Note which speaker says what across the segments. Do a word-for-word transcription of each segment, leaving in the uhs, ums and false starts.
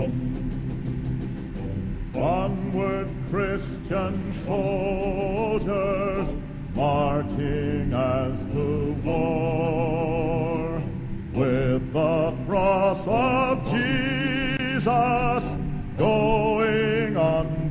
Speaker 1: Onward, Christian soldiers, marching as to war, with the cross of Jesus going on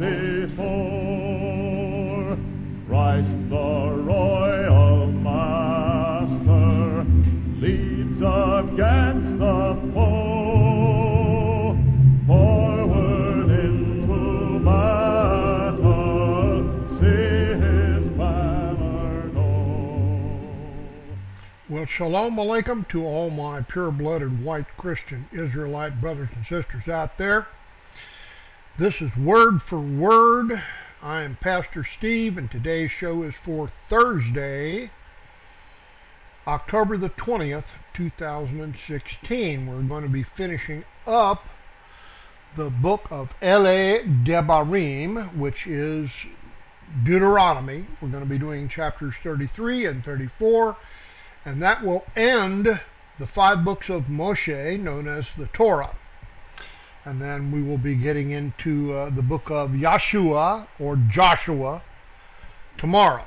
Speaker 1: before. Christ the royal master leads against the foe, forward into battle, see his banner go.
Speaker 2: Well, shalom alaikum to all my pure-blooded white Christian Israelite brothers and sisters out there. This is Word for Word. I am Pastor Steve, and today's show is for Thursday, October the twentieth, two thousand sixteen. We're going to be finishing up the book of Ele Debarim, which is Deuteronomy. We're going to be doing chapters thirty-three and thirty-four, and that will end the five books of Moshe, known as the Torah. And then we will be getting into uh, the book of Yeshua, or Joshua, tomorrow.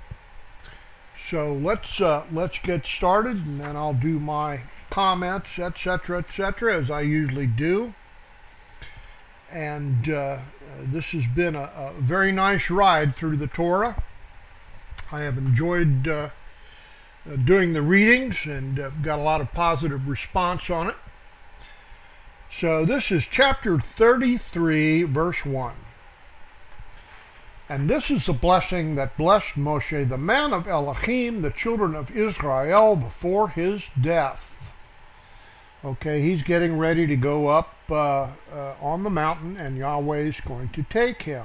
Speaker 2: So let's uh, let's get started, and then I'll do my comments, et cetera, et cetera, as I usually do. And uh, this has been a, a very nice ride through the Torah. I have enjoyed uh, uh, doing the readings, and uh, got a lot of positive response on it. So this is chapter thirty-three, verse one. And this is the blessing that blessed Moshe, the man of Elohim, the children of Israel, before his death. Okay, he's getting ready to go up uh, uh, on the mountain, and Yahweh is going to take him.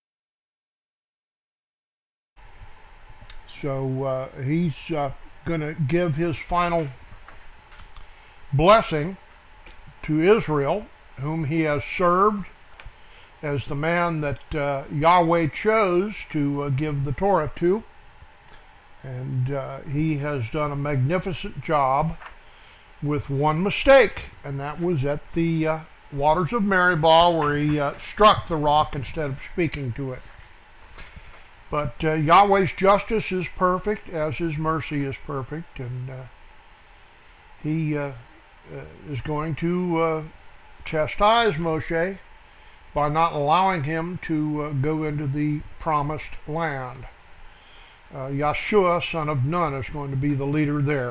Speaker 2: So uh, he's uh, going to give his final blessing to Israel, whom he has served as the man that uh, Yahweh chose to uh, give the Torah to. And uh, he has done a magnificent job with one mistake, and that was at the uh, waters of Meribah, where he uh, struck the rock instead of speaking to it. But uh, Yahweh's justice is perfect, as his mercy is perfect, and uh, he uh, Uh, is going to uh, chastise Moshe by not allowing him to uh, go into the promised land. Uh, Yeshua, son of Nun, is going to be the leader there.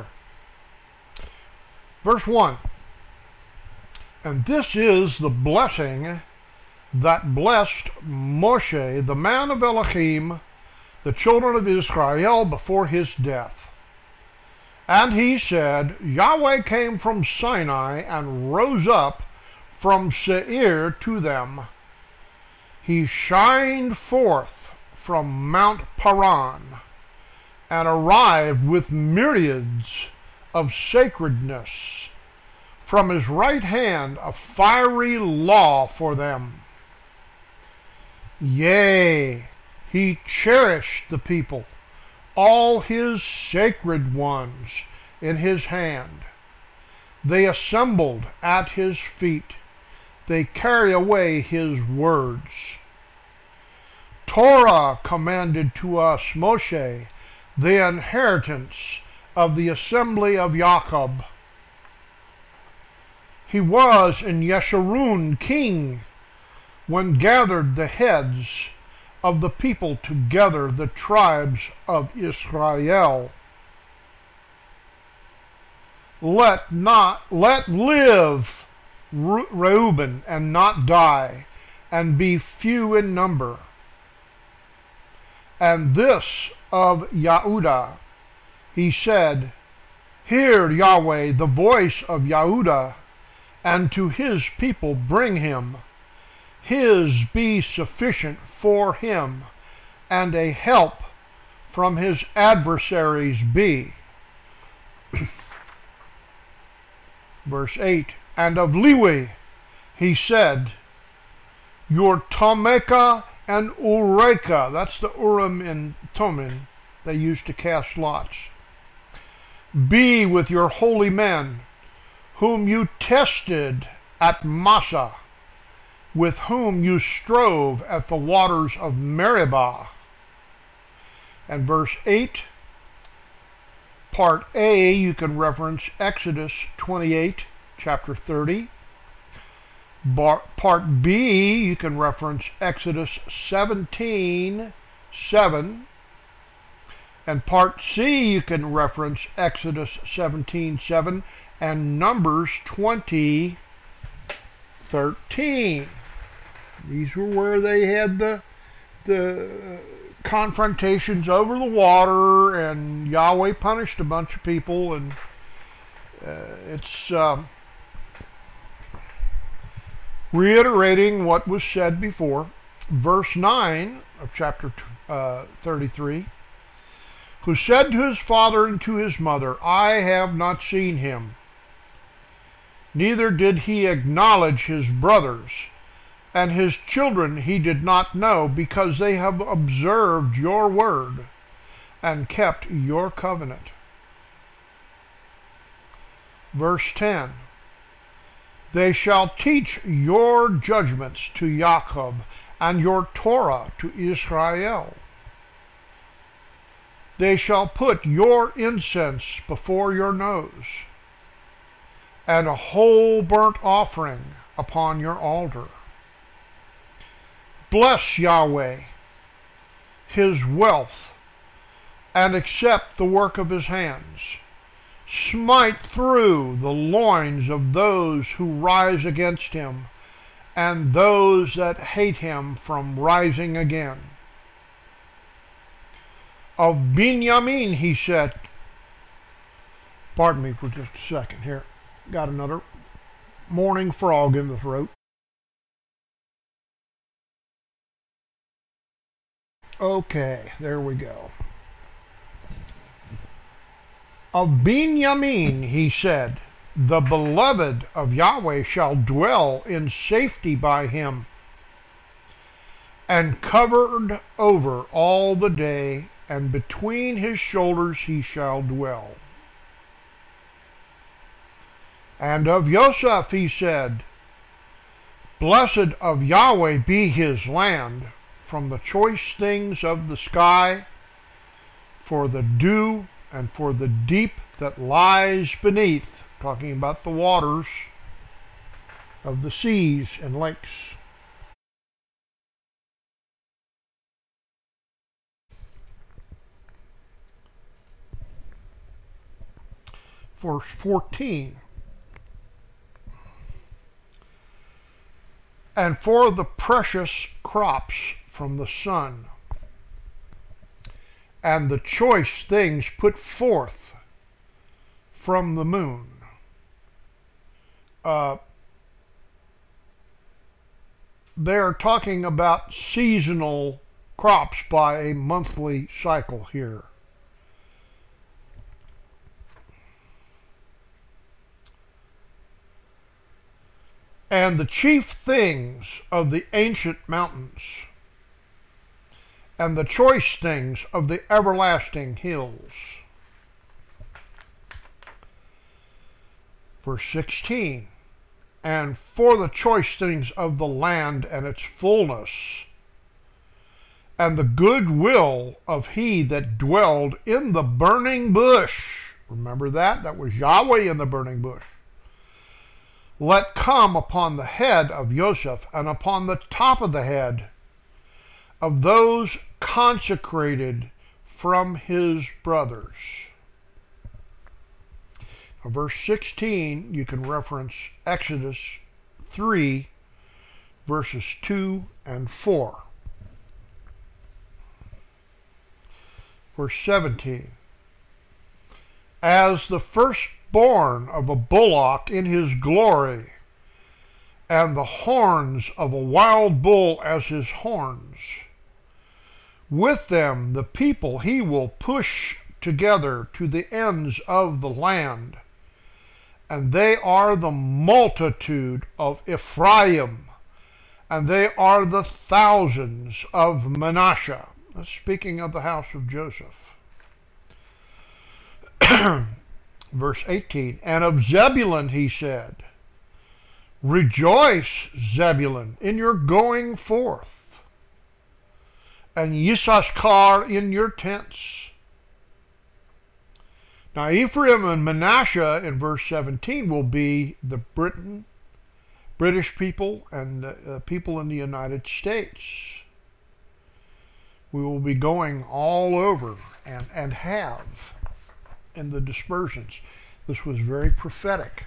Speaker 2: Verse one. And this is the blessing that blessed Moshe, the man of Elohim, the children of Israel, before his death. And he said, Yahweh came from Sinai and rose up from Seir to them. He shined forth from Mount Paran and arrived with myriads of sacredness. From his right hand a fiery law for them. Yea, he cherished the people, all his sacred ones in his hand. They assembled at his feet. They carry away his words. Torah commanded to us Moshe, the inheritance of the assembly of Jacob. He was in Yeshurun king, when gathered the heads of the people together, the tribes of Israel. Let not, let live Reuben and not die, and be few in number. And this of Yehudah, he said, Hear Yahweh the voice of Yehudah, and to his people bring him. His be sufficient for him, and a help from his adversaries be. Verse eight, and of Lewi he said, Your Tomeka and Ureka, that's the Urim and Thummim they used to cast lots, be with your holy men, whom you tested at Massa, with whom you strove at the waters of Meribah. And verse eight, part A, you can reference Exodus twenty-eight, chapter thirty. Bar, part B, you can reference Exodus seventeen, seven. And part C, you can reference Exodus seventeen, seven and Numbers twenty, thirteen. These were where they had the the confrontations over the water, and Yahweh punished a bunch of people, and uh, it's um, reiterating what was said before. Verse nine of chapter uh, thirty-three, who said to his father and to his mother, I have not seen him, neither did he acknowledge his brothers, and his children he did not know, because they have observed your word and kept your covenant. Verse ten, they shall teach your judgments to Jacob, and your Torah to Israel. They shall put your incense before your nose, and a whole burnt offering upon your altar. Bless Yahweh, his wealth, and accept the work of his hands. Smite through the loins of those who rise against him, and those that hate him from rising again. Of Benjamin he said, pardon me for just a second here, got another morning frog in the throat. Okay, there we go. Of Benjamin he said, the beloved of Yahweh shall dwell in safety by him, and covered over all the day, and between his shoulders he shall dwell. And of Joseph he said, blessed of Yahweh be his land, from the choice things of the sky, for the dew and for the deep that lies beneath, talking about the waters of the seas and lakes. Verse fourteen, and for the precious crops from the sun, and the choice things put forth from the moon. Uh, they're talking about seasonal crops by a monthly cycle here. And the chief things of the ancient mountains, and the choice things of the everlasting hills. Verse sixteen, and for the choice things of the land and its fullness, and the goodwill of he that dwelled in the burning bush. Remember that? That was Yahweh in the burning bush. Let come upon the head of Joseph, and upon the top of the head of those consecrated from his brothers. Now, verse sixteen, you can reference Exodus three, verses two and four. Verse seventeen, as the firstborn of a bullock in his glory, and the horns of a wild bull as his horns. With them the people he will push together to the ends of the land, and they are the multitude of Ephraim, and they are the thousands of Manasseh. That's speaking of the house of Joseph. Verse eighteen, and of Zebulun he said, Rejoice, Zebulun, in your going forth, and Yisachar in your tents. Now Ephraim and Manasseh in verse seventeen will be the Britain, British people and uh, people in the United States. We will be going all over and, and have in the dispersions. This was very prophetic.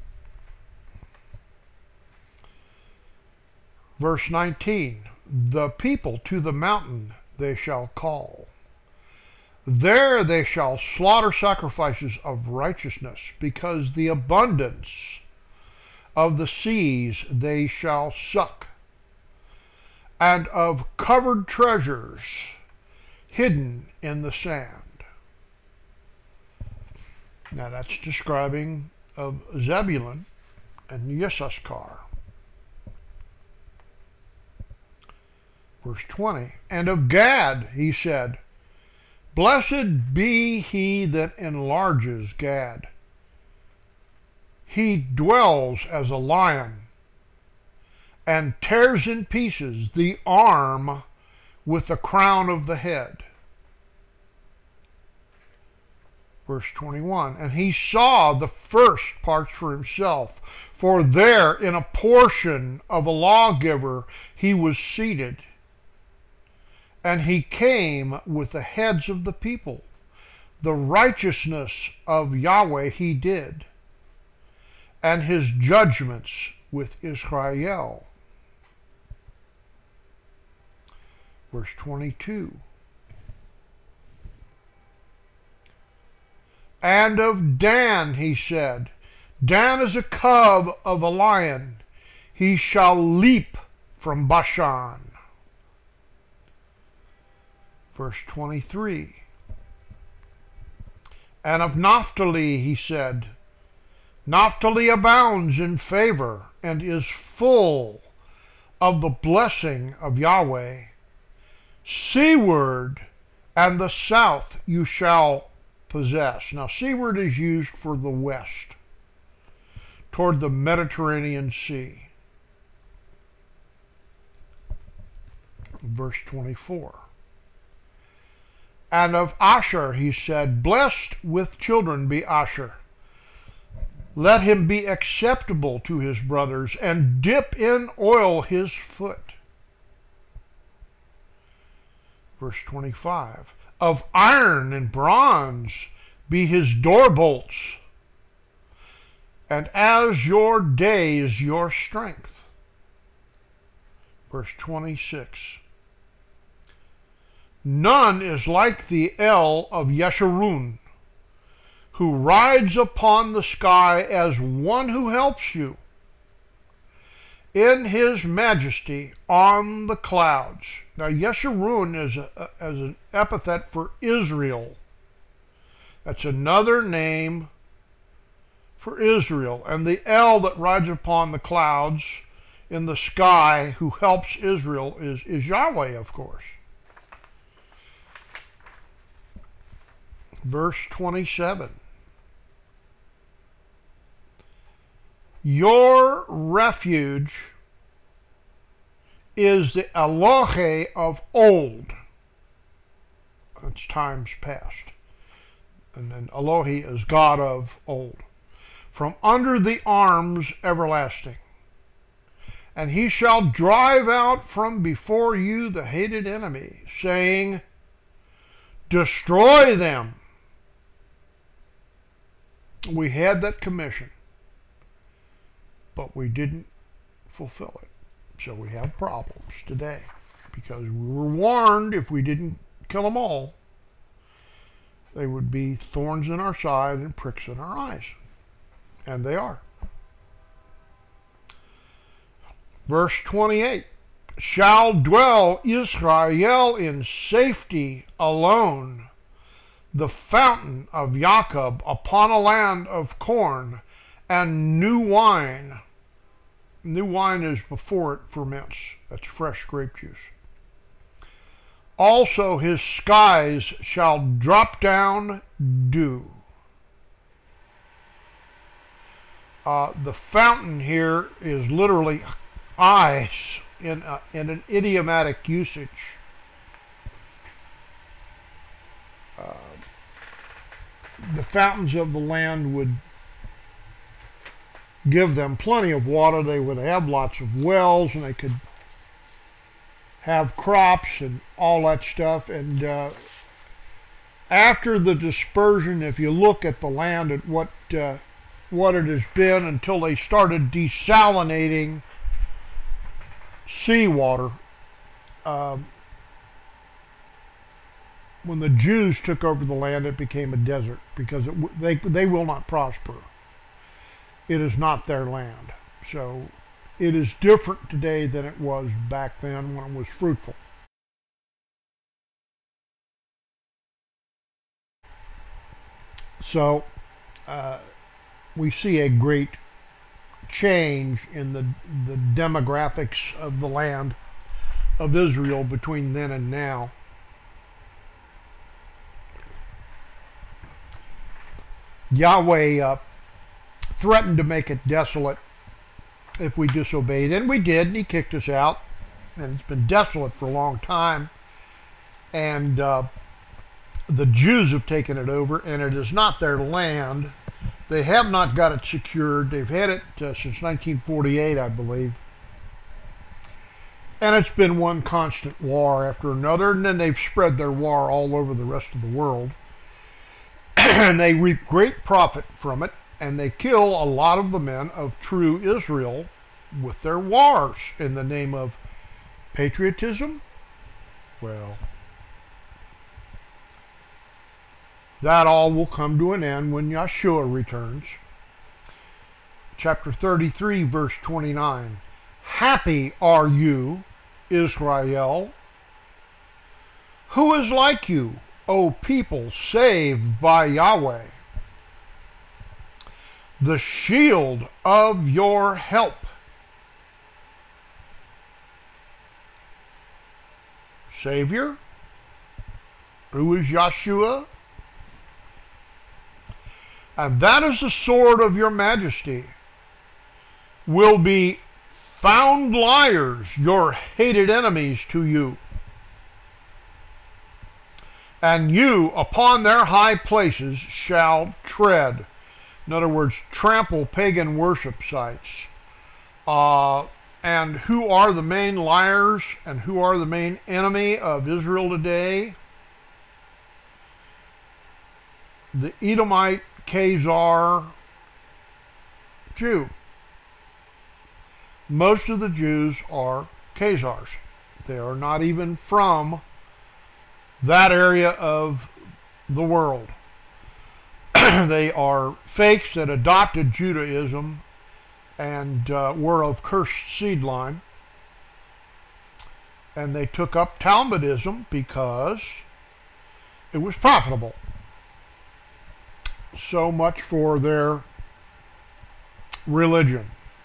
Speaker 2: Verse nineteen, the people to the mountain they shall call. There they shall slaughter sacrifices of righteousness, because the abundance of the seas they shall suck, and of covered treasures hidden in the sand. Now that's describing of Zebulun and Yisachar. Verse twenty, and of Gad he said, Blessed be he that enlarges Gad. He dwells as a lion, and tears in pieces the arm with the crown of the head. Verse twenty-one, and he saw the first parts for himself, for there in a portion of a lawgiver he was seated. And he came with the heads of the people. The righteousness of Yahweh he did, and his judgments with Israel. Verse twenty-two. And of Dan he said, Dan is a cub of a lion. He shall leap from Bashan. Verse twenty-three. And of Naphtali he said, Naphtali abounds in favor and is full of the blessing of Yahweh. Seaward and the south you shall possess. Now seaward is used for the west, toward the Mediterranean Sea. Verse twenty-four. And of Asher he said, Blessed with children be Asher. Let him be acceptable to his brothers, and dip in oil his foot. Verse twenty-five. Of iron and bronze be his door bolts, and as your days your strength. Verse twenty-six. None is like the El of Yeshurun, who rides upon the sky as one who helps you in his majesty on the clouds. Now Yeshurun is, a, a, as an epithet for Israel. That's another name for Israel. And the El that rides upon the clouds in the sky who helps Israel is, is Yahweh, of course. Verse twenty-seven. Your refuge is the Elohe of old. That's times past. And then Elohe is God of old. From under the arms everlasting. And he shall drive out from before you the hated enemy, saying, Destroy them. We had that commission, but we didn't fulfill it. So we have problems today, because we were warned if we didn't kill them all, they would be thorns in our side and pricks in our eyes. And they are. Verse twenty-eight. Shall dwell Israel in safety alone, the fountain of Jacob upon a land of corn and new wine. New wine is before it ferments. That's fresh grape juice. Also his skies shall drop down dew. Uh, the fountain here is literally eyes in, uh, in an idiomatic usage. Uh, the fountains of the land would give them plenty of water. They would have lots of wells, and they could have crops and all that stuff. And uh, after the dispersion, if you look at the land, at what uh, what it has been until they started desalinating seawater, um, when the Jews took over the land, it became a desert because it, they they will not prosper. It is not their land. So it is different today than it was back then when it was fruitful. So uh, we see a great change in the, the demographics of the land of Israel between then and now. Yahweh uh, threatened to make it desolate if we disobeyed, and we did, and he kicked us out, and it's been desolate for a long time, and uh, the Jews have taken it over, and it is not their land. They have not got it secured. They've had it uh, since nineteen forty-eight, I believe, and it's been one constant war after another, and then they've spread their war all over the rest of the world, and they reap great profit from it, and they kill a lot of the men of true Israel with their wars in the name of patriotism. Well, that all will come to an end when Yeshua returns. Chapter thirty-three, verse twenty-nine. Happy are you, Israel. Who is like you, O people saved by Yahweh? The shield of your help. Savior, who is Yeshua? And that is the sword of your majesty, will be found liars, your hated enemies to you. And you upon their high places shall tread. In other words, trample pagan worship sites. Uh, and who are the main liars and who are the main enemy of Israel today? The Edomite Khazar Jew. Most of the Jews are Khazars. They are not even from that area of the world. They are fakes that adopted Judaism and uh, were of cursed seed line. And they took up Talmudism because it was profitable. So much for their religion.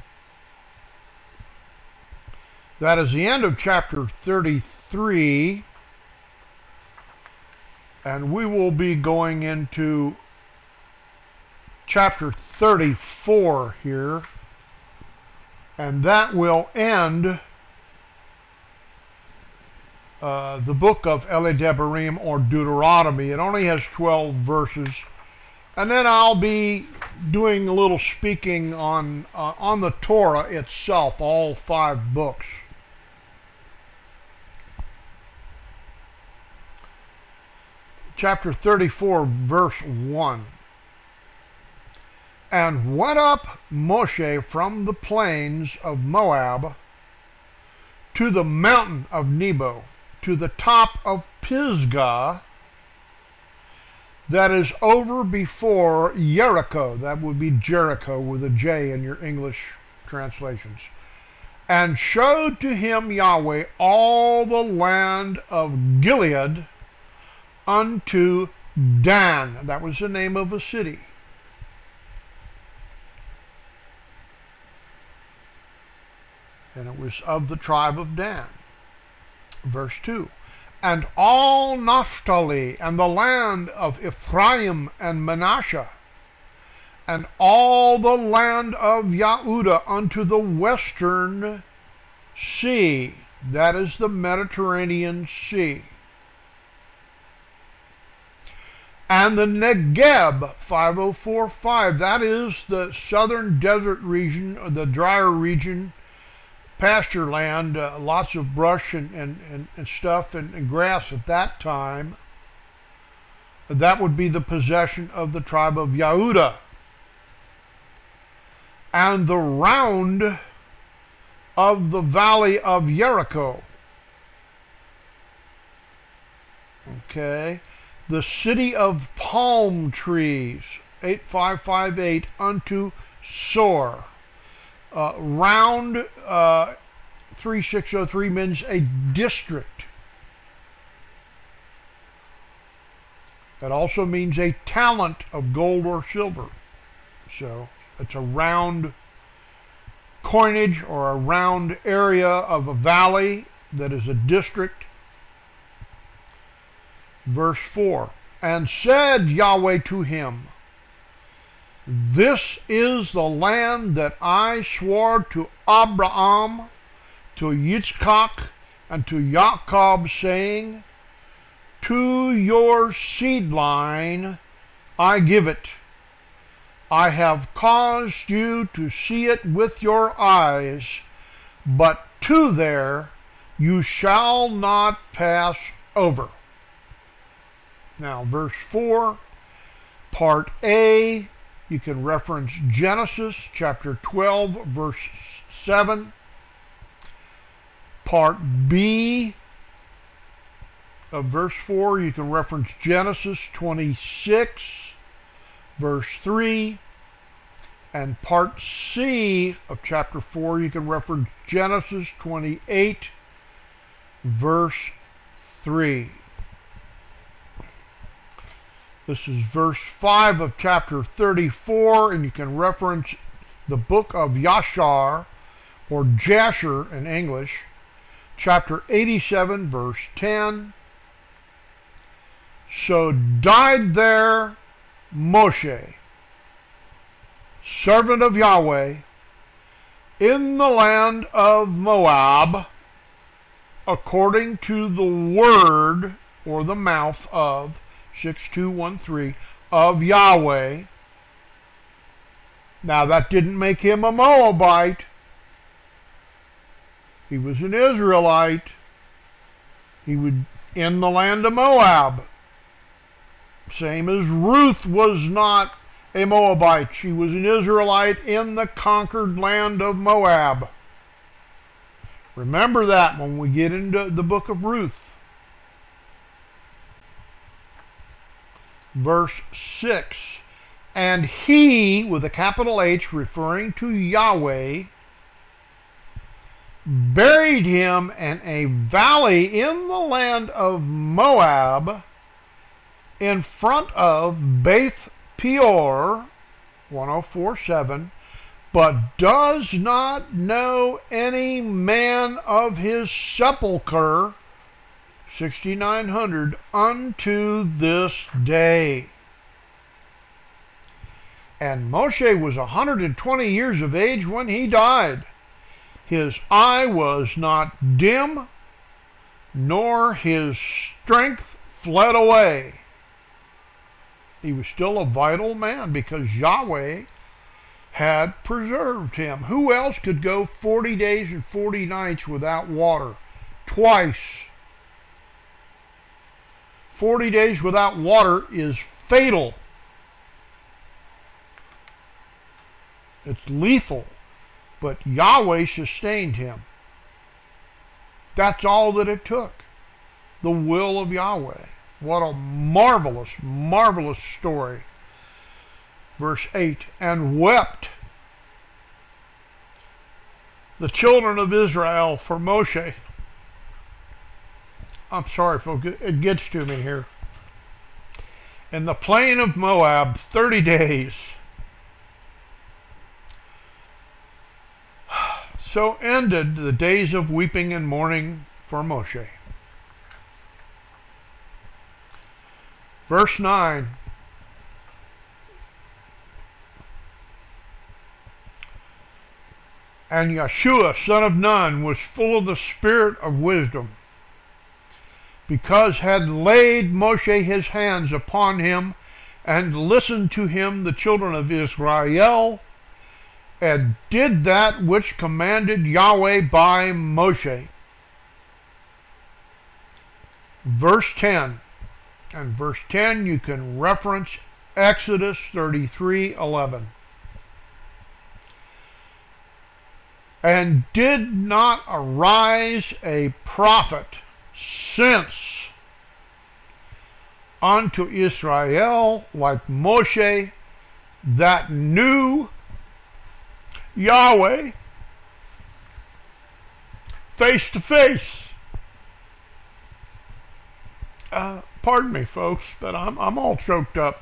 Speaker 2: That is the end of chapter thirty-three. And we will be going into chapter thirty-four here. And that will end uh, the book of Ele Devarim, or Deuteronomy. It only has twelve verses. And then I'll be doing a little speaking on, uh, on the Torah itself, all five books. Chapter thirty-four, verse one. And went up Moshe from the plains of Moab to the mountain of Nebo, to the top of Pisgah, that is over before Jericho. That would be Jericho with a J in your English translations. And showed to him Yahweh all the land of Gilead unto Dan. That was the name of a city. And it was of the tribe of Dan. Verse two. And all Naphtali, and the land of Ephraim and Manasseh, and all the land of Yehudah unto the western sea. That is the Mediterranean Sea. And the Negeb, five oh four five, that is the southern desert region, or the drier region, pasture land, uh, lots of brush and, and, and, and stuff and, and grass at that time. That would be the possession of the tribe of Yehudah. And the round of the valley of Jericho. Okay. The city of palm trees, eight five five eight, unto Sor. Uh, round uh, three six oh three means a district. That also means a talent of gold or silver. So it's a round coinage or a round area of a valley that is a district. Verse four, and said Yahweh to him, this is the land that I swore to Abraham, to Yitzchak, and to Jacob, saying, to your seed line I give it. I have caused you to see it with your eyes, but to there you shall not pass over. Now, verse four, part A, you can reference Genesis chapter twelve, verse seven. Part B of verse four, you can reference Genesis twenty-six, verse three. And part C of chapter four, you can reference Genesis twenty-eight, verse three. This is verse five of chapter thirty-four, and you can reference the book of Yashar, or Jasher in English, chapter eighty-seven, verse ten. So died there Moshe, servant of Yahweh, in the land of Moab, according to the word, or the mouth of, six two one three, of Yahweh. Now that didn't make him a Moabite. He was an Israelite. He was in the land of Moab. Same as Ruth was not a Moabite. She was an Israelite in the conquered land of Moab. Remember that when we get into the book of Ruth. Verse six, and he, with a capital H, referring to Yahweh, buried him in a valley in the land of Moab, in front of Beth Peor, one oh four seven, but does not know any man of his sepulchre, sixty-nine hundred, unto this day. And Moshe was one hundred twenty years of age when he died. His eye was not dim, nor his strength fled away. He was still a vital man because Yahweh had preserved him. Who else could go forty days and forty nights without water? Twice. forty days without water is fatal. It's lethal. But Yahweh sustained him. That's all that it took. The will of Yahweh. What a marvelous, marvelous story. Verse eight, and wept the children of Israel for Moshe. I'm sorry, folks, it gets to me here. In the plain of Moab, thirty days. So ended the days of weeping and mourning for Moshe. Verse nine. And Yeshua, son of Nun, was full of the spirit of wisdom, because had laid Moshe his hands upon him, and listened to him the children of Israel, and did that which commanded Yahweh by Moshe. Verse ten. And verse ten you can reference Exodus thirty-three eleven. And did not arise a prophet since unto Israel like Moshe, that knew Yahweh face to face. Uh, pardon me, folks, but I'm, I'm all choked up.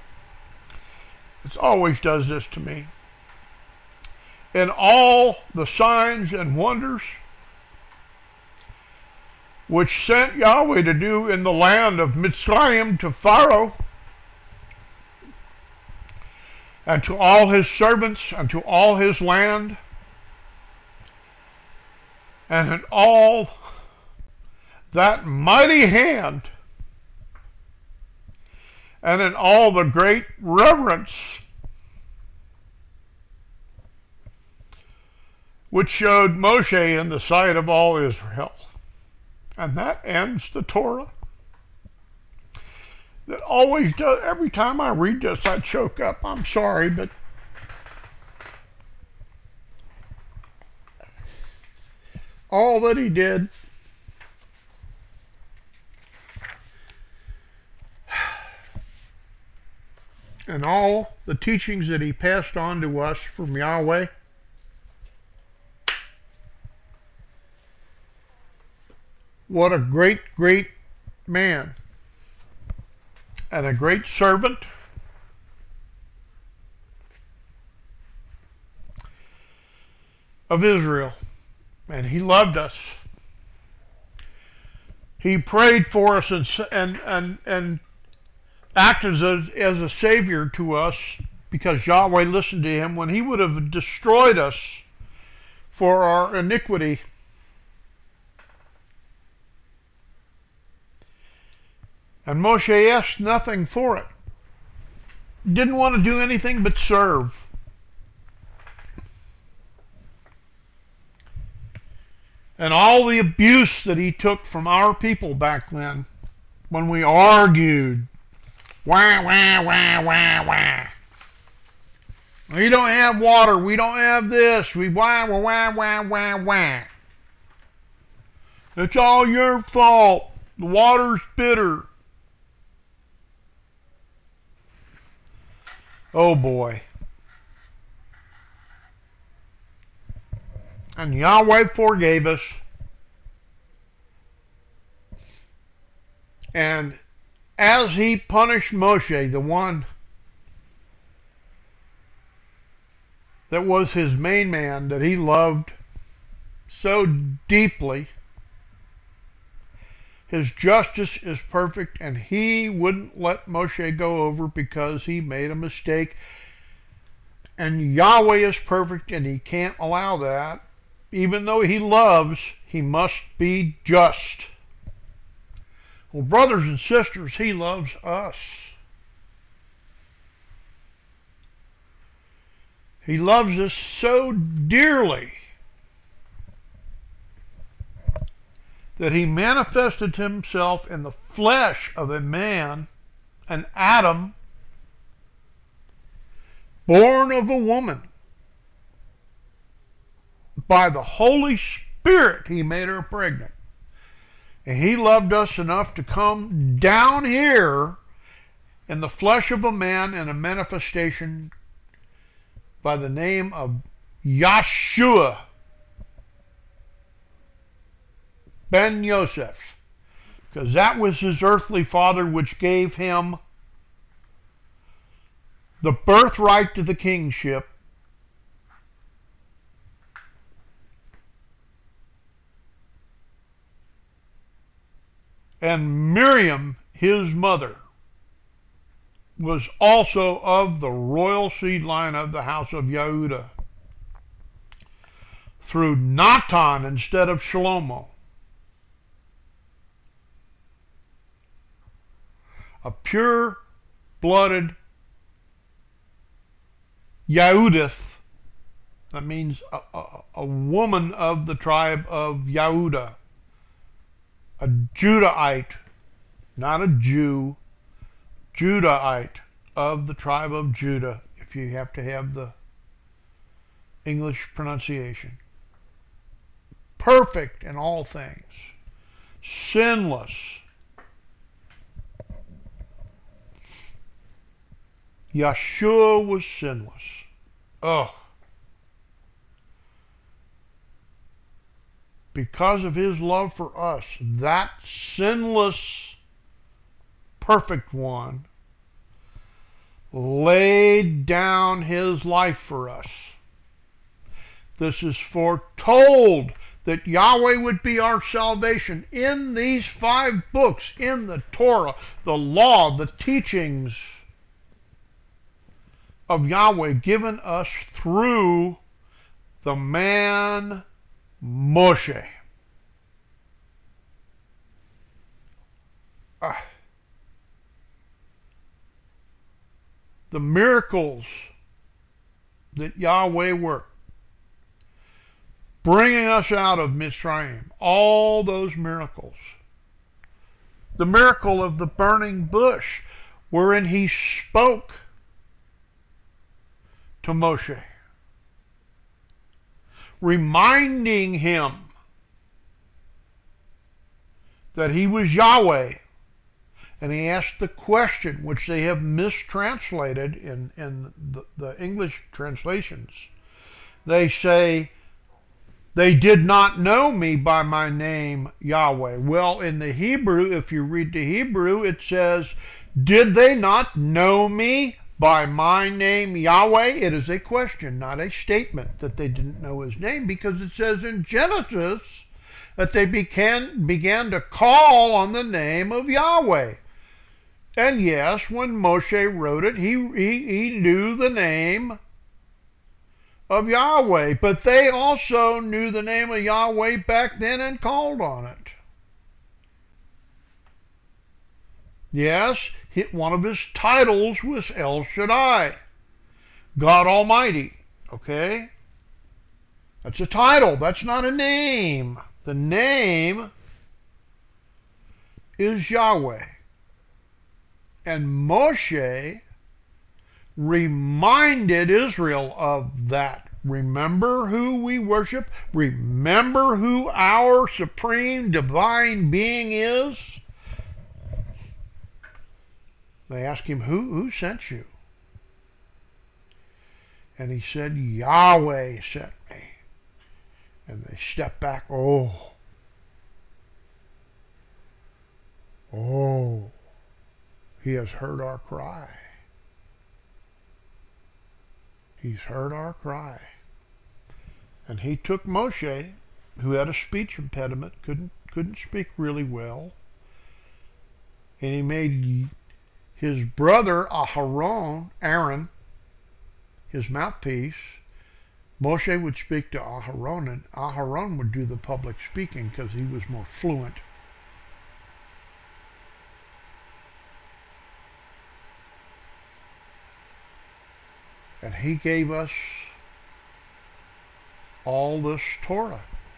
Speaker 2: It always does this to me. In all the signs and wonders which sent Yahweh to do in the land of Mitzrayim to Pharaoh, and to all his servants, and to all his land, and in all that mighty hand, and in all the great reverence which showed Moshe in the sight of all Israel. And that ends the Torah. That always does. Every time I read this, I choke up. I'm sorry, but all that he did and all the teachings that he passed on to us from Yahweh, what a great, great man and a great servant. Of Israel. And he loved us. He prayed for us and and and, and acted as, as a savior to us, because Yahweh listened to him when he would have destroyed us for our iniquity. And Moshe asked nothing for it. Didn't want to do anything but serve. And all the abuse that he took from our people back then, when we argued, wah, wah, wah, wah, wah. We don't have water, we don't have this, we wah, wah, wah, wah, wah, wah. It's all your fault. The water's bitter. Oh boy. And Yahweh forgave us. And as he punished Moshe, the one that was his main man that he loved so deeply, his justice is perfect, and he wouldn't let Moshe go over because he made a mistake. And Yahweh is perfect, and he can't allow that. Even though he loves, he must be just. Well, brothers and sisters, he loves us. He loves us so dearly that he manifested himself in the flesh of a man, an Adam, born of a woman. By the Holy Spirit, he made her pregnant. And he loved us enough to come down here in the flesh of a man in a manifestation by the name of Yeshua ben Yosef, because that was his earthly father, which gave him the birthright to the kingship, and Miriam, his mother, was also of the royal seed line of the house of Yehudah. through Natan instead of Shlomo. A pure-blooded Yehudith, that means a, a, a woman of the tribe of Yehuda, a Judahite, not a Jew, Judahite of the tribe of Judah, if you have to have the English pronunciation. Perfect in all things, sinless. Yeshua was sinless. Oh. Because of his love for us, that sinless, perfect one laid down his life for us. This is foretold that Yahweh would be our salvation in these five books, in the Torah, the law, the teachings of Yahweh given us through the man Moshe. Ah. The miracles that Yahweh worked, bringing us out of Mitzrayim, all those miracles. The miracle of the burning bush, wherein he spoke to Moshe, reminding him that he was Yahweh. And he asked the question, which they have mistranslated in, in the, the English translations. They say, they did not know me by my name, Yahweh. Well, in the Hebrew, if you read the Hebrew, it says, did they not know me by my name, Yahweh? It is a question, not a statement that they didn't know his name, because it says in Genesis that they began, began to call on the name of Yahweh. And yes, when Moshe wrote it, he, he, he knew the name of Yahweh. But they also knew the name of Yahweh back then and called on it. Yes, one of his titles was El Shaddai, God Almighty. Okay? That's a title. That's not a name. The name is Yahweh. And Moshe reminded Israel of that. Remember who we worship? Remember who our supreme divine being is? They asked him, who, who sent you? And he said, Yahweh sent me. And they stepped back. Oh. Oh. He has heard our cry. He's heard our cry. And he took Moshe, who had a speech impediment, couldn't, couldn't speak really well, and he made his brother Aharon, Aaron, his mouthpiece. Moshe would speak to Aharon, and Aharon would do the public speaking because he was more fluent. And he gave us all this Torah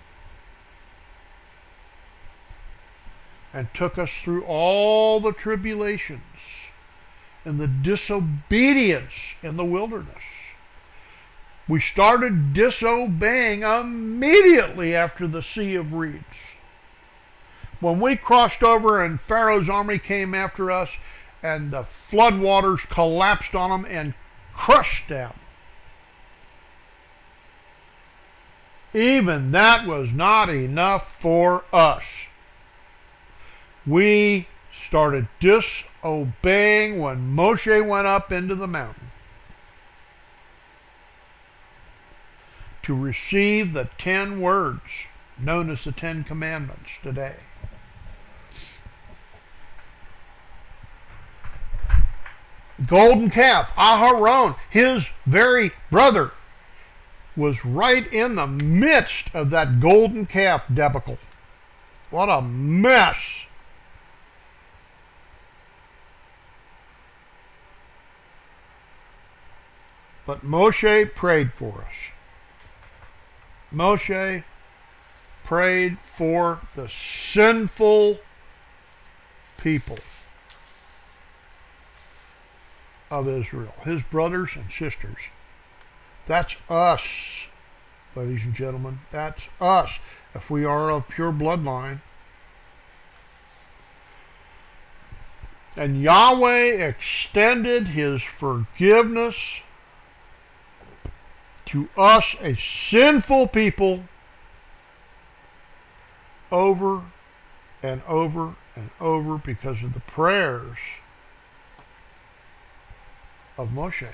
Speaker 2: and took us through all the tribulations and the disobedience in the wilderness. We started disobeying immediately after the Sea of Reeds. When we crossed over and Pharaoh's army came after us and the floodwaters collapsed on them and crushed them. Even that was not enough for us. We started disobeying when Moshe went up into the mountain to receive the ten words known as the Ten Commandments today. Golden calf, Aharon, his very brother, was right in the midst of that golden calf debacle. What a mess. But Moshe prayed for us. Moshe prayed for the sinful people of Israel, his brothers and sisters. That's us, ladies and gentlemen. That's us. If we are of pure bloodline. And Yahweh extended his forgiveness to us, a sinful people, over and over and over because of the prayers of Moshe.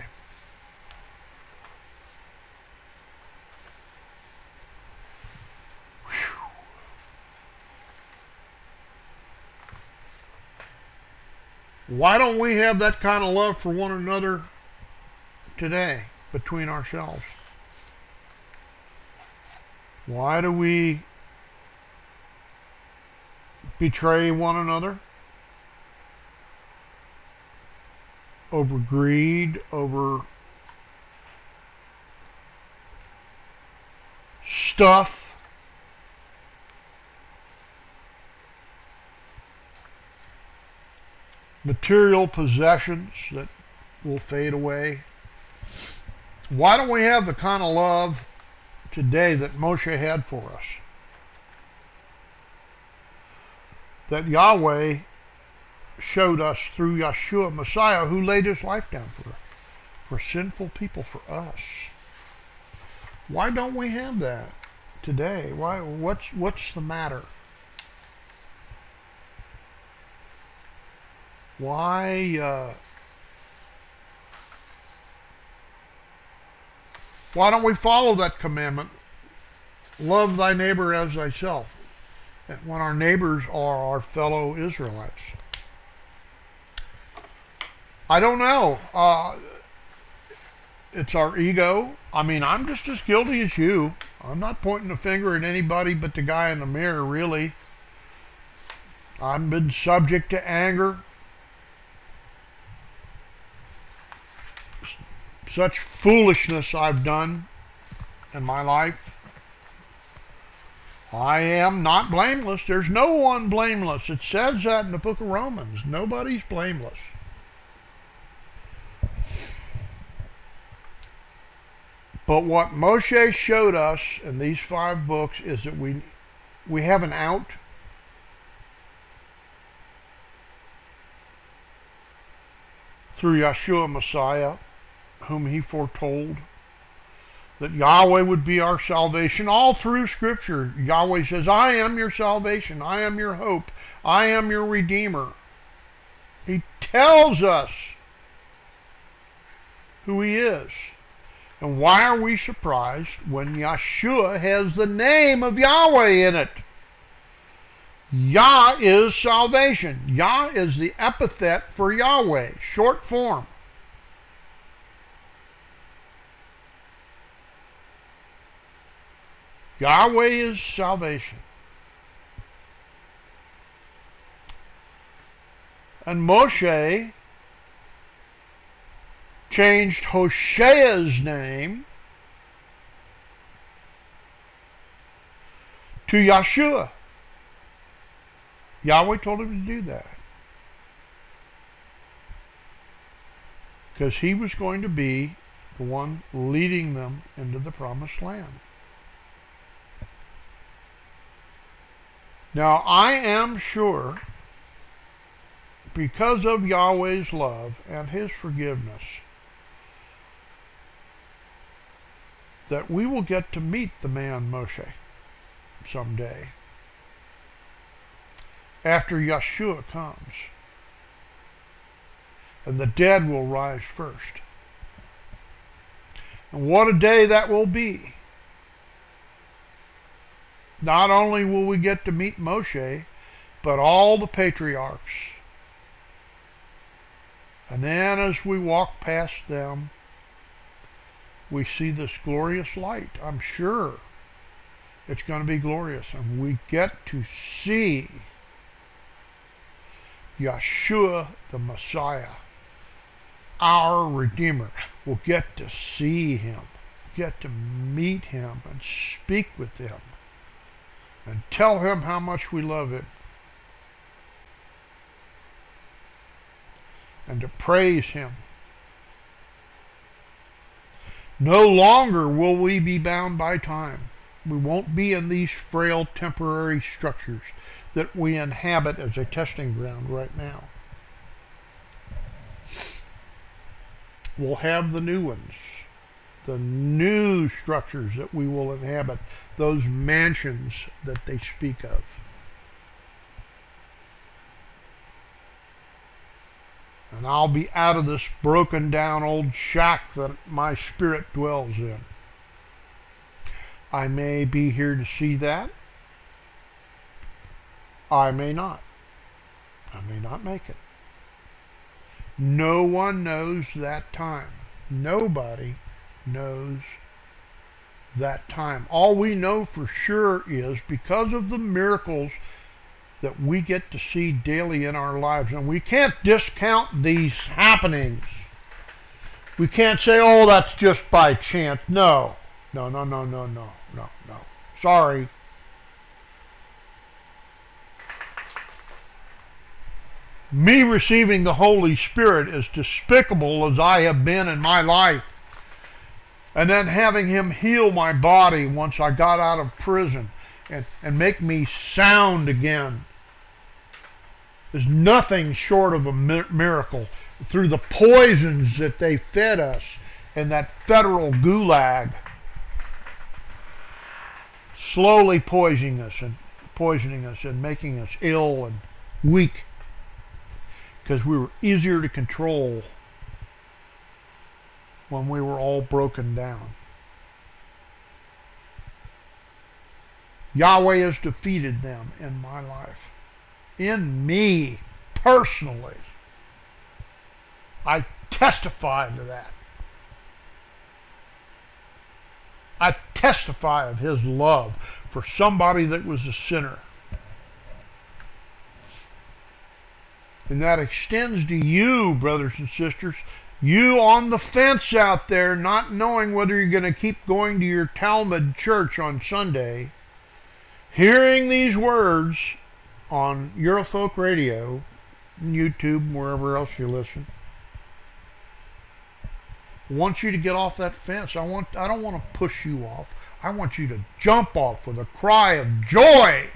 Speaker 2: Why don't we have that kind of love for one another today between ourselves? Why do we betray one another over greed, over stuff? Material possessions that will fade away. Why don't we have the kind of love today that Moshe had for us? That Yahweh showed us through Yeshua Messiah, who laid his life down for, for sinful people, for us. Why don't we have that today? Why? What's what's the matter? Why, uh, why don't we follow that commandment? Love thy neighbor as thyself. When our neighbors are our fellow Israelites. I don't know. Uh, it's our ego. I mean, I'm just as guilty as you. I'm not pointing a finger at anybody but the guy in the mirror, really. I've been subject to anger. Such foolishness I've done in my life. I am not blameless. There's no one blameless. It says that in the book of Romans. Nobody's blameless. But what Moshe showed us in these five books is that we we have an out. Through Yeshua Messiah, whom he foretold, that Yahweh would be our salvation. All through Scripture, Yahweh says, I am your salvation. I am your hope. I am your Redeemer. He tells us who he is. And why are we surprised when Yeshua has the name of Yahweh in it? Yah is salvation. Yah is the epithet for Yahweh, short form. Yahweh is salvation. And Moshe changed Hosea's name to Yeshua. Yahweh told him to do that. Because he was going to be the one leading them into the promised land. Now, I am sure, because of Yahweh's love and his forgiveness, that we will get to meet the man Moshe someday, after Yeshua comes. And the dead will rise first. And what a day that will be. Not only will we get to meet Moshe, but all the patriarchs. And then as we walk past them, we see this glorious light. I'm sure it's going to be glorious. And we get to see Yeshua the Messiah, our Redeemer. We'll get to see him, get to meet him and speak with him and tell him how much we love him and to praise him. No longer will we be bound by time. We won't be in these frail temporary structures that we inhabit as a testing ground right now. We'll have the new ones, the new structures that we will inhabit, those mansions that they speak of. And I'll be out of this broken down old shack that my spirit dwells in. I may be here to see that. I may not. I may not make it. No one knows that time. Nobody knows that time. All we know for sure is because of the miracles that we get to see daily in our lives, and we can't discount these happenings. We can't say, oh, that's just by chance. No. No, no, no, no, no, no, no. Sorry. Me receiving the Holy Spirit, as despicable as I have been in my life, and then having him heal my body once I got out of prison and, and make me sound again, is nothing short of a miracle. Through the poisons that they fed us in that federal gulag, slowly poisoning us and poisoning us and making us ill and weak, because we were easier to control when we were all broken down. Yahweh has defeated them in my life. In me, personally. I testify to that. I testify of his love for somebody that was a sinner. And that extends to you, brothers and sisters. You on the fence out there, not knowing whether you're going to keep going to your Talmud church on Sunday, hearing these words on Eurofolk Radio, YouTube, wherever else you listen. I want you to get off that fence. I want I don't want to push you off. I want you to jump off with a cry of joy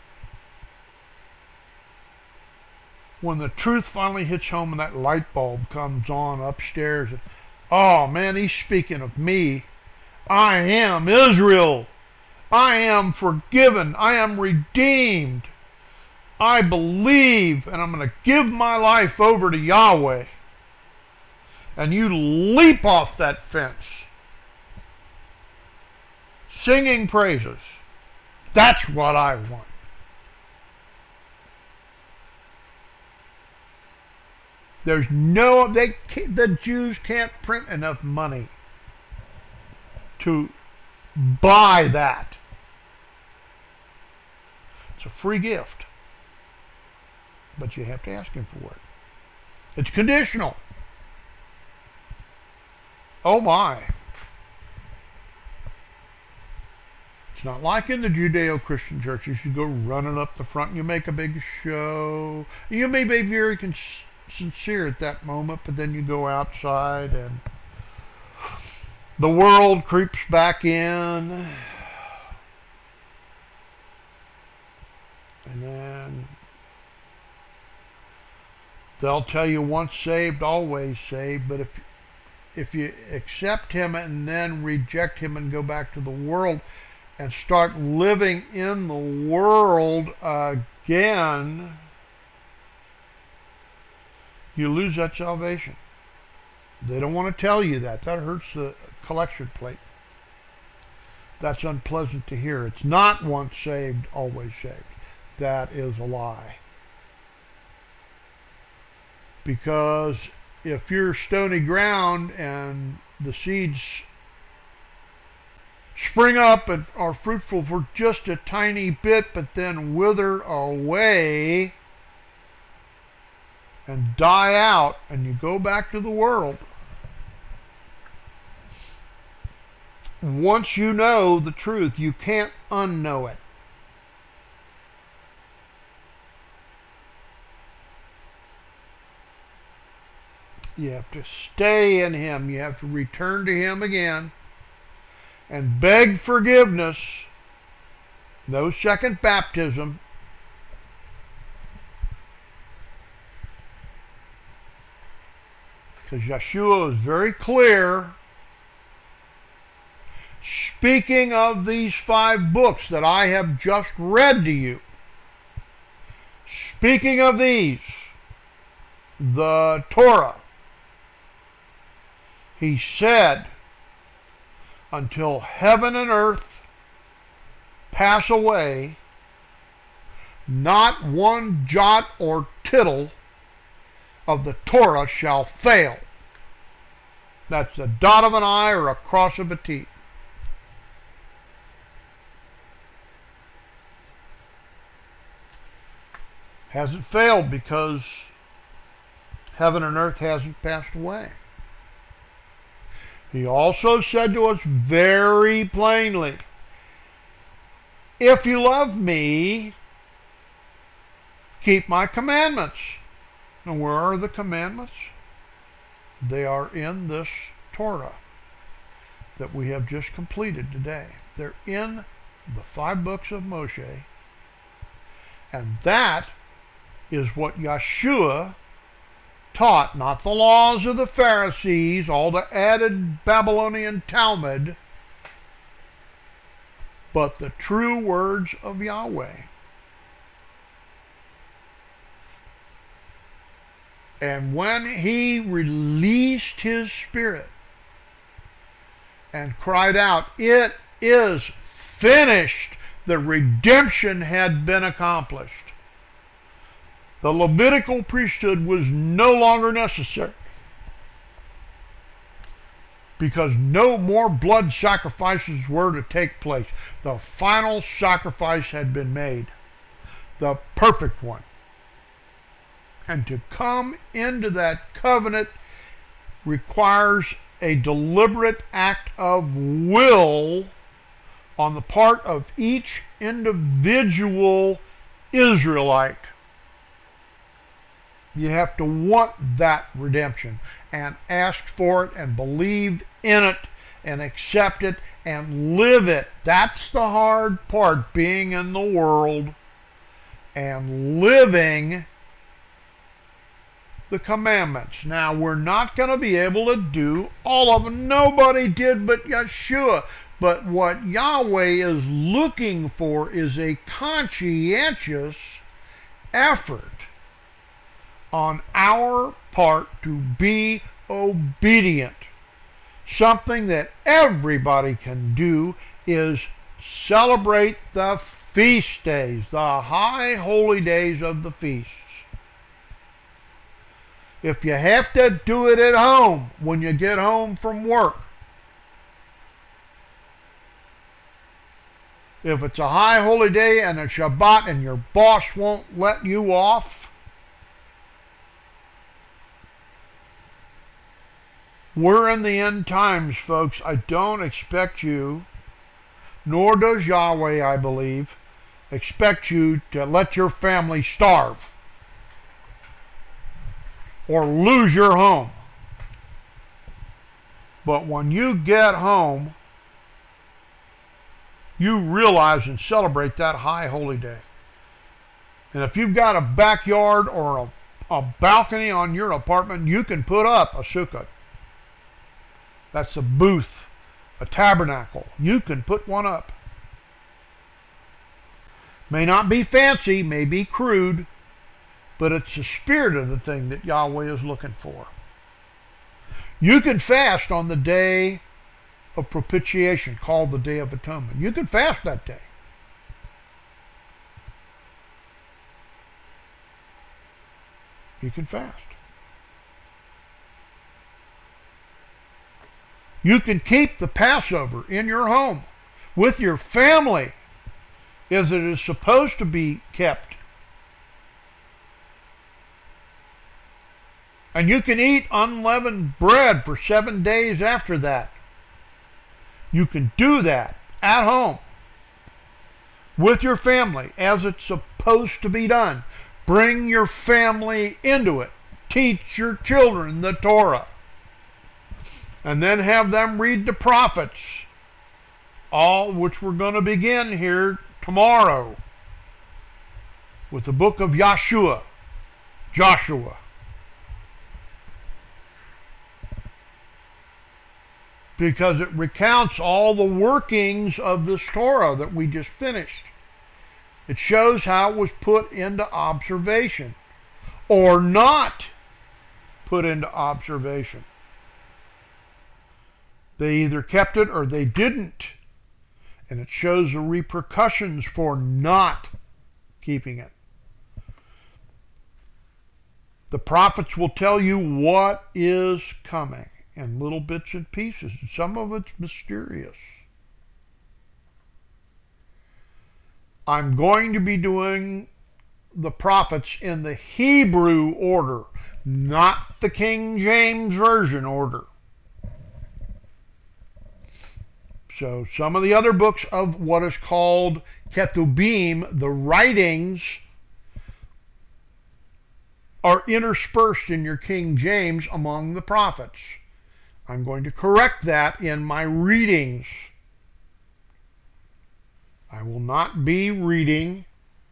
Speaker 2: when the truth finally hits home and that light bulb comes on upstairs. And, oh man, he's speaking of me. I am Israel. I am forgiven. I am redeemed. I believe, and I'm going to give my life over to Yahweh. And you leap off that fence, singing praises. That's what I want. There's no, they the Jews can't print enough money to buy that. It's a free gift. But you have to ask him for it. It's conditional. Oh my. It's not like in the Judeo-Christian churches. You go running up the front and you make a big show. You may be very con- sincere at that moment, but then you go outside and the world creeps back in. And then they'll tell you once saved, always saved. But if if you accept him and then reject him and go back to the world and start living in the world again, you lose that salvation. They don't want to tell you that. That hurts the collection plate. That's unpleasant to hear. It's not once saved, always saved. That is a lie. Because if you're stony ground and the seeds spring up and are fruitful for just a tiny bit, but then wither away and die out, and you go back to the world. Once you know the truth, you can't unknow it. You have to stay in Him. You have to return to Him again and beg forgiveness. No second baptism. Because Yeshua is very clear, speaking of these five books that I have just read to you. Speaking of these, the Torah, He said, until heaven and earth pass away, not one jot or tittle of the Torah shall fail. That's a dot of an I or a cross of a T. Hasn't failed because heaven and earth hasn't passed away. He also said to us very plainly, if you love me, keep my commandments. And where are the commandments? They are in this Torah that we have just completed today. They're in the five books of Moshe. And that is what Yeshua taught, not the laws of the Pharisees, all the added Babylonian Talmud, but the true words of Yahweh. And when He released His Spirit and cried out, it is finished, the redemption had been accomplished. The Levitical priesthood was no longer necessary because no more blood sacrifices were to take place. The final sacrifice had been made, the perfect one. And to come into that covenant requires a deliberate act of will on the part of each individual Israelite. You have to want that redemption and ask for it and believe in it and accept it and live it. That's the hard part, being in the world and living the commandments. Now, we're not going to be able to do all of them. Nobody did but Yeshua. But what Yahweh is looking for is a conscientious effort on our part to be obedient. Something that everybody can do is celebrate the feast days, the high holy days of the feasts. If you have to do it at home when you get home from work, if it's a high holy day and a Shabbat and your boss won't let you off, we're in the end times, folks. I don't expect you, nor does Yahweh, I believe, expect you to let your family starve or lose your home. But when you get home, you realize and celebrate that high holy day. And if you've got a backyard or a, a balcony on your apartment, you can put up a sukkah. That's a booth, a tabernacle. You can put one up. May not be fancy, may be crude, but it's the spirit of the thing that Yahweh is looking for. You can fast on the day of propitiation, called the Day of Atonement. You can fast that day. You can fast. You can keep the Passover in your home. with your family as it is supposed to be kept. And you can eat unleavened bread for seven days after that. You can do that at home with your family as it's supposed to be done. Bring your family into it. Teach your children the Torah. And then have them read the prophets, all which we're going to begin here tomorrow with the book of Yeshua, Joshua. Because it recounts all the workings of this Torah that we just finished. It shows how it was put into observation or not put into observation. They either kept it or they didn't. And it shows the repercussions for not keeping it. The prophets will tell you what is coming in little bits and pieces. Some of it's mysterious. I'm going to be doing the prophets in the Hebrew order, not the King James Version order. So some of the other books of what is called Ketubim, the writings, are interspersed in your King James among the prophets. I'm going to correct that in my readings. I will not be reading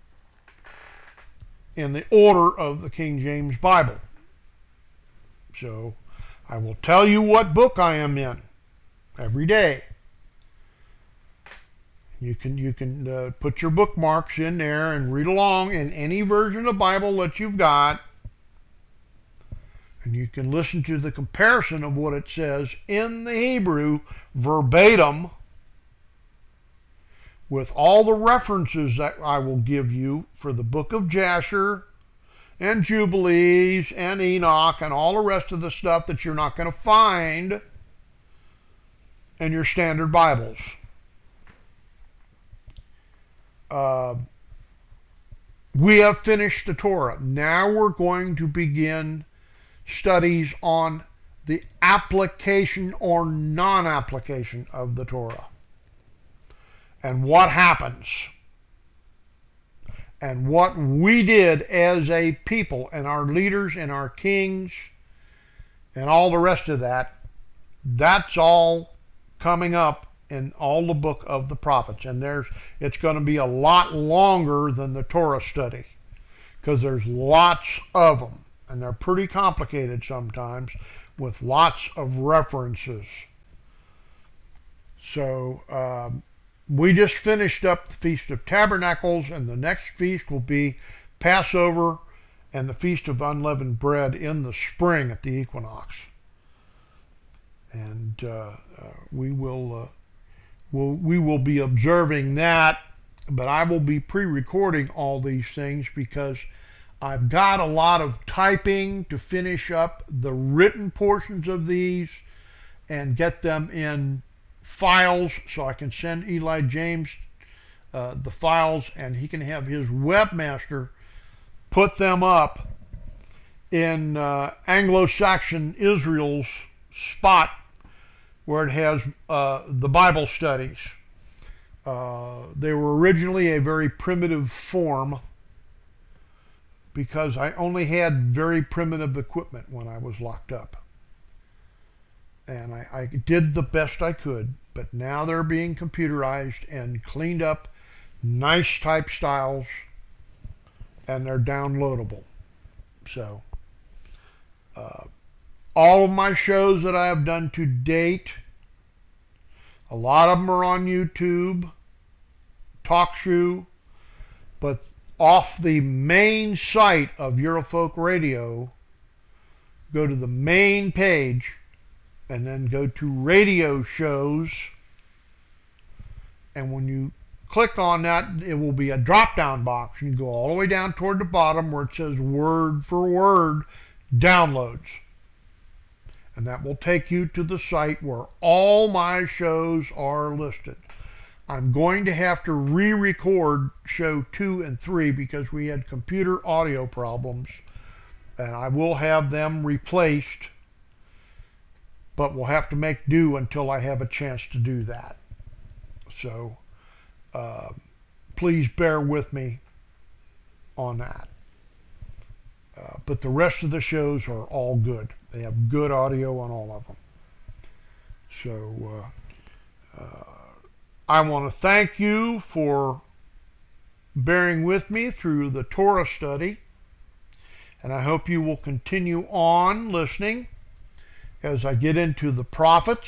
Speaker 2: in the order of the King James Bible. So I will tell you what book I am in every day. You can you can uh, put your bookmarks in there and read along in any version of the Bible that you've got. And you can listen to the comparison of what it says in the Hebrew verbatim with all the references that I will give you for the book of Jasher and Jubilees and Enoch and all the rest of the stuff that you're not going to find in your standard Bibles. Uh, we have finished the Torah. Now we're going to begin studies on the application or non-application of the Torah. And what happens. And what we did as a people and our leaders and our kings and all the rest of that. That's all coming up in all the book of the prophets. And there's it's going to be a lot longer than the Torah study because there's lots of them. And they're pretty complicated sometimes with lots of references. So um, we just finished up the Feast of Tabernacles, and the next feast will be Passover and the Feast of Unleavened Bread in the spring at the equinox. And uh, uh, we will uh, we'll, we will be observing that, but I will be pre-recording all these things because I've got a lot of typing to finish up the written portions of these and get them in files so I can send Eli James uh, the files and he can have his webmaster put them up in uh, Anglo-Saxon Israel's spot where it has uh, the Bible studies. Uh, they were originally a very primitive form because I only had very primitive equipment when I was locked up. And I, I did the best I could, but now they're being computerized and cleaned up, nice type styles, and they're downloadable. So, uh, all of my shows that I have done to date, a lot of them are on YouTube, TalkShoe, but off the main site of Eurofolk Radio, go to the main page and then go to radio shows, and when you click on that, it will be a drop down box and you go all the way down toward the bottom where it says word for word downloads, and that will take you to the site where all my shows are listed. I'm going to have to re-record show two and three because we had computer audio problems, and I will have them replaced, but we'll have to make do until I have a chance to do that. So uh, please bear with me on that. Uh, but the rest of the shows are all good. They have good audio on all of them. So uh, uh, I want to thank you for bearing with me through the Torah study, and I hope you will continue on listening as I get into the prophets.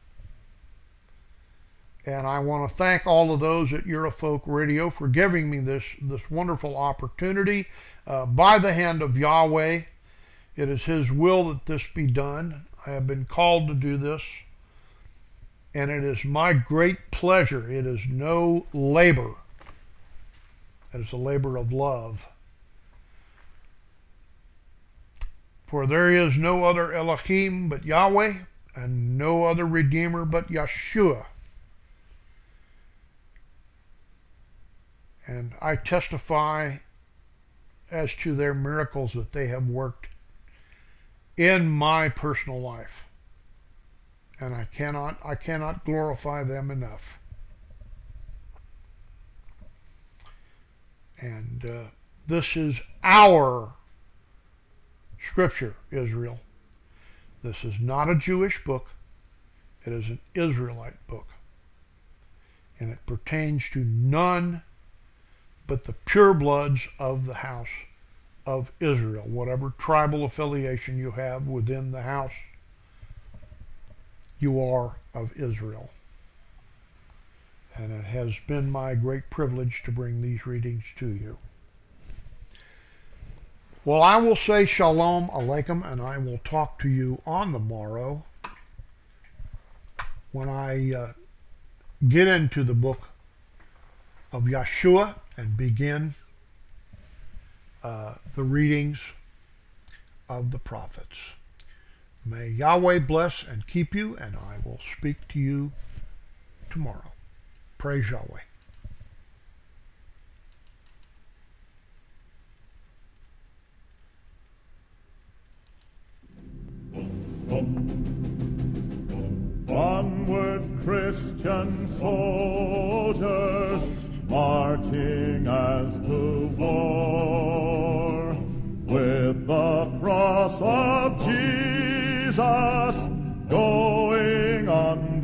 Speaker 2: And I want to thank all of those at Eurofolk Radio for giving me this, this wonderful opportunity. Uh, by the hand of Yahweh, it is His will that this be done. I have been called to do this, and it is my great pleasure. It is no labor. It is a labor of love. For there is no other Elohim but Yahweh, and no other Redeemer but Yeshua. And I testify as to their miracles that they have worked in my personal life. And I cannot, I cannot glorify them enough. And uh, this is our scripture, Israel. This is not a Jewish book. It is an Israelite book. And it pertains to none but the purebloods of the house of Israel, whatever tribal affiliation you have within the house, you are of Israel. And it has been my great privilege to bring these readings to you. Well, I will say Shalom Aleichem, and I will talk to you on the morrow when I uh, get into the book of Yeshua and begin uh, the readings of the prophets. May Yahweh bless and keep you, and I will speak to you tomorrow. Praise Yahweh.
Speaker 1: Onward, Christian soldiers, marching as to war, with the cross of Jesus going on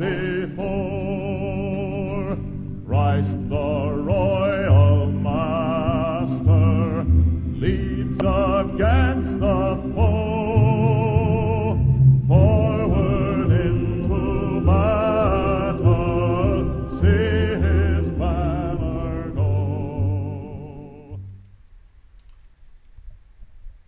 Speaker 1: before. Christ the royal master leads against the foe.